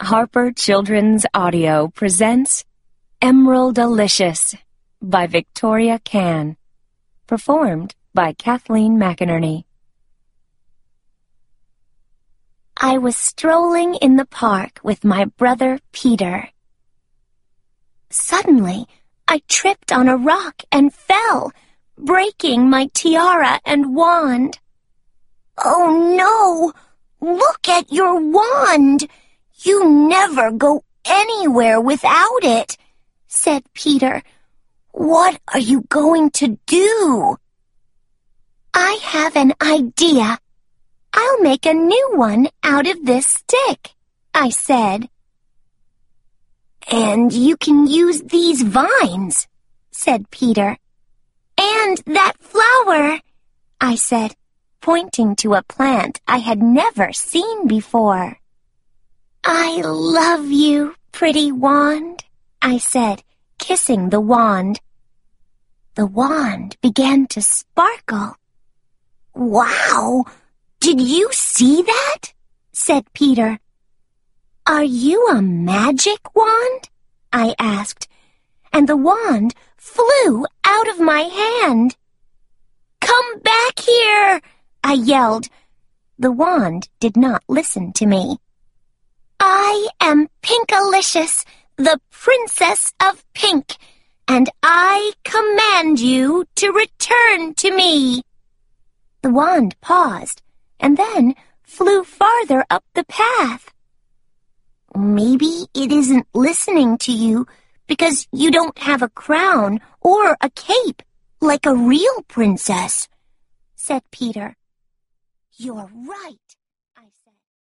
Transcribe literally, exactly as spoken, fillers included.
Harper Children's Audio presents Emeraldalicious by Victoria Kann, performed by Kathleen McInerney. I was strolling in the park with my brother Peter. Suddenly, I tripped on a rock and fell, breaking my tiara and wand. "Oh no! Look at your wand! You never go anywhere without it," said Peter. "What are you going to do?" "I have an idea. I'll make a new one out of this stick," I said. "And you can use these vines," said Peter. "And that flower," I said, pointing to a plant I had never seen before. "I love you, pretty wand," I said, kissing the wand. The wand began to sparkle. "Wow! Did you see that?" said Peter. "Are you a magic wand?" I asked, and the wand flew out of my hand. "Come back here!" I yelled. The wand did not listen to me. "I am Pinkalicious, the Princess of Pink, and I command you to return to me." The wand paused and then flew farther up the path. "Maybe it isn't listening to you because you don't have a crown or a cape like a real princess," said Peter. "You're right."